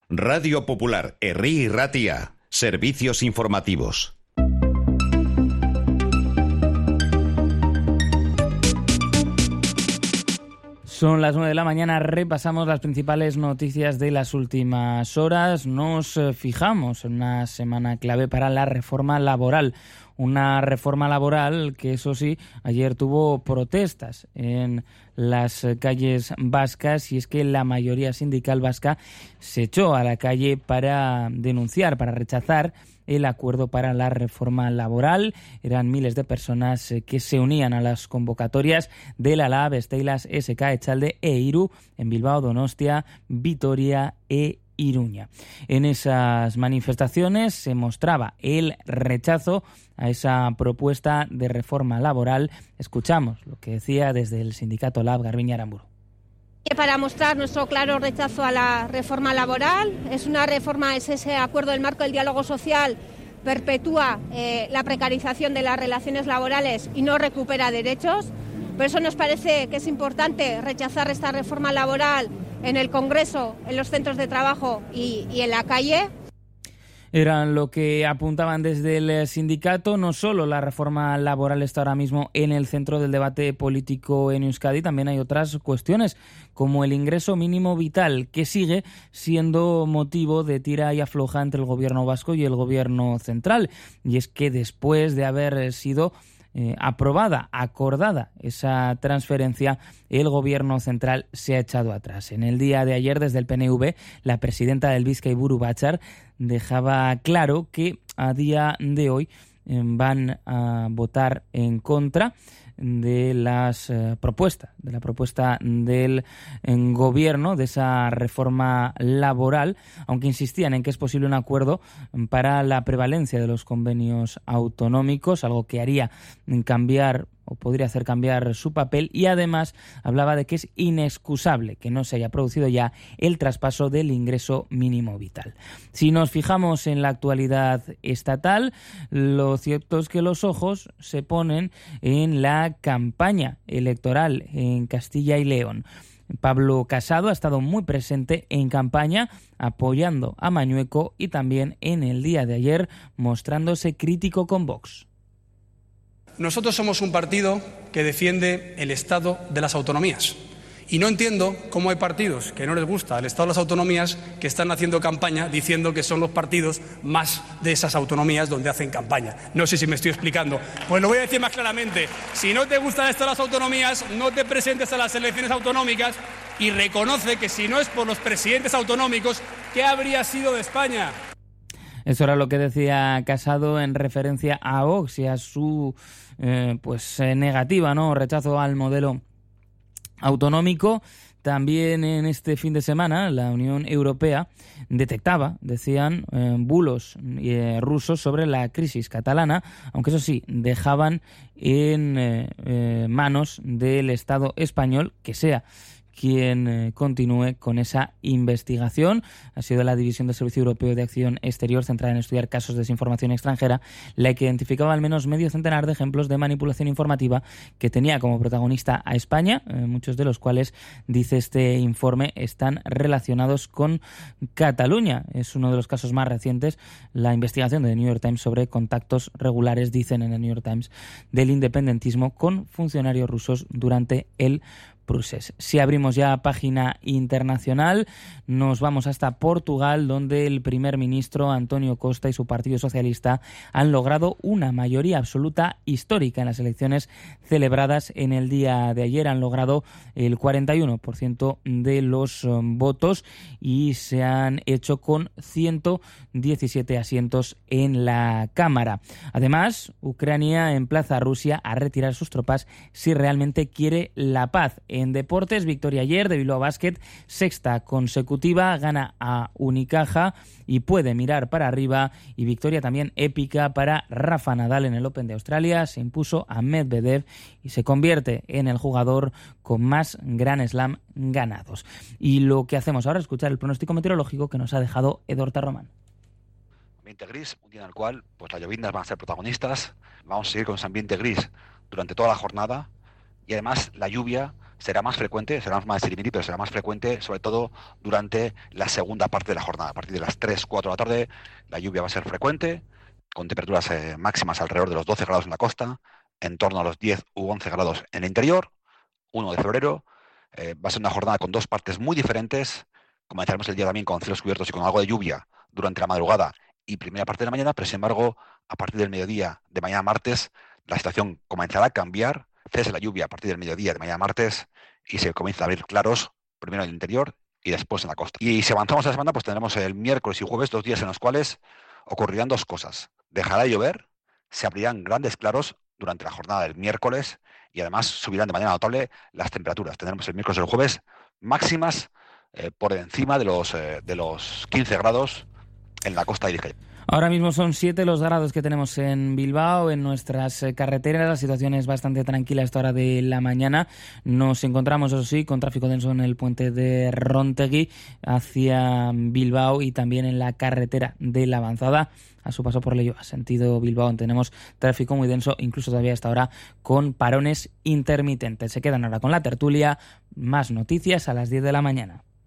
Radio Popular, Herri y Ratia. Servicios informativos. Son las 9 de la mañana, repasamos las principales noticias de las últimas horas. Nos fijamos en una semana clave para la reforma laboral. Una reforma laboral que, eso sí, ayer tuvo protestas en las calles vascas, y es que la mayoría sindical vasca se echó a la calle para denunciar, para rechazar el acuerdo para la reforma laboral. Eran miles de personas que se unían a las convocatorias de la LAB, Steilas, SK, Echalde e Iru en Bilbao, Donostia, Vitoria e Iruña. En esas manifestaciones se mostraba el rechazo a esa propuesta de reforma laboral. Escuchamos lo que decía desde el sindicato LAB Garbiñe Aramburu. Para mostrar nuestro claro rechazo a la reforma laboral, es ese acuerdo del marco del diálogo social, perpetúa la precarización de las relaciones laborales y no recupera derechos. Por eso nos parece que es importante rechazar esta reforma laboral en el Congreso, en los centros de trabajo y en la calle. Eran lo que apuntaban desde el sindicato. No solo la reforma laboral está ahora mismo en el centro del debate político en Euskadi, también hay otras cuestiones, como el ingreso mínimo vital, que sigue siendo motivo de tira y afloja entre el gobierno vasco y el gobierno central. Y es que después de haber sido acordada esa transferencia, el gobierno central se ha echado atrás. En el día de ayer, desde el PNV, la presidenta del Bizkaiburu Batzar dejaba claro que a día de hoy van a votar en contra de las propuestas, de la propuesta del gobierno de esa reforma laboral, aunque insistían en que es posible un acuerdo para la prevalencia de los convenios autonómicos, algo que haría cambiar o podría hacer cambiar su papel, y además hablaba de que es inexcusable que no se haya producido ya el traspaso del ingreso mínimo vital. Si nos fijamos en la actualidad estatal, lo cierto es que los ojos se ponen en la campaña electoral en Castilla y León. Pablo Casado ha estado muy presente en campaña, apoyando a Mañueco, y también en el día de ayer mostrándose crítico con Vox. Nosotros somos un partido que defiende el Estado de las autonomías. Y no entiendo cómo hay partidos que no les gusta el Estado de las autonomías que están haciendo campaña diciendo que son los partidos más de esas autonomías donde hacen campaña. No sé si me estoy explicando. Pues lo voy a decir más claramente. Si no te gusta el Estado de las autonomías, no te presentes a las elecciones autonómicas y reconoce que si no es por los presidentes autonómicos, ¿qué habría sido de España? Eso era lo que decía Casado en referencia a Vox y a su negativa, ¿no?, rechazo al modelo autonómico. También en este fin de semana la Unión Europea detectaba, decían, bulos rusos sobre la crisis catalana, aunque eso sí, dejaban en manos del Estado español que sea quien continúe con esa investigación. Ha sido la División del Servicio Europeo de Acción Exterior, centrada en estudiar casos de desinformación extranjera, la que identificaba al menos medio centenar de ejemplos de manipulación informativa que tenía como protagonista a España, muchos de los cuales, dice este informe, están relacionados con Cataluña. Es uno de los casos más recientes, la investigación de The New York Times sobre contactos regulares, dicen en el New York Times, del independentismo con funcionarios rusos durante el Prusés. Si abrimos ya página internacional, nos vamos hasta Portugal, donde el primer ministro António Costa y su Partido Socialista han logrado una mayoría absoluta histórica en las elecciones celebradas en el día de ayer. Han logrado el 41% de los votos y se han hecho con 117 asientos en la Cámara. Además, Ucrania emplaza a Rusia a retirar sus tropas si realmente quiere la paz. En deportes, victoria ayer de Bilbao Basket, sexta consecutiva, gana a Unicaja y puede mirar para arriba, y victoria también épica para Rafa Nadal en el Open de Australia. Se impuso a Medvedev y se convierte en el jugador con más Grand Slam ganados. Y lo que hacemos ahora es escuchar el pronóstico meteorológico que nos ha dejado Edorta Román. Ambiente gris, un día en el cual las llovindas van a ser protagonistas. Vamos a seguir con ese ambiente gris durante toda la jornada. y además la lluvia será más frecuente, será más sirimiri, pero será más frecuente sobre todo durante la segunda parte de la jornada. A partir de las 3, 4 de la tarde la lluvia va a ser frecuente, con temperaturas máximas alrededor de los 12 grados en la costa, en torno a los 10 u 11 grados en el interior. 1 de febrero va a ser una jornada con dos partes muy diferentes. Comenzaremos el día también con cielos cubiertos y con algo de lluvia durante la madrugada y primera parte de la mañana, pero sin embargo, a partir del mediodía de mañana martes, la situación comenzará a cambiar, cese la lluvia a partir del mediodía de mañana martes y se comienza a abrir claros, primero en el interior y después en la costa. Y si avanzamos a la semana, pues tendremos el miércoles y jueves, 2 días en los cuales ocurrirán dos cosas. Dejará de llover, se abrirán grandes claros durante la jornada del miércoles y además subirán de manera notable las temperaturas. Tendremos el miércoles y el jueves máximas por encima de los 15 grados en la costa de Vizcaya. Ahora mismo son 7 los grados que tenemos en Bilbao, en nuestras carreteras. La situación es bastante tranquila a esta hora de la mañana. Nos encontramos, eso sí, con tráfico denso en el puente de Rontegui hacia Bilbao y también en la carretera de la Avanzada a su paso por Leioa, sentido Bilbao. Tenemos tráfico muy denso, incluso todavía hasta ahora con parones intermitentes. Se quedan ahora con la tertulia. Más noticias a las 10 de la mañana.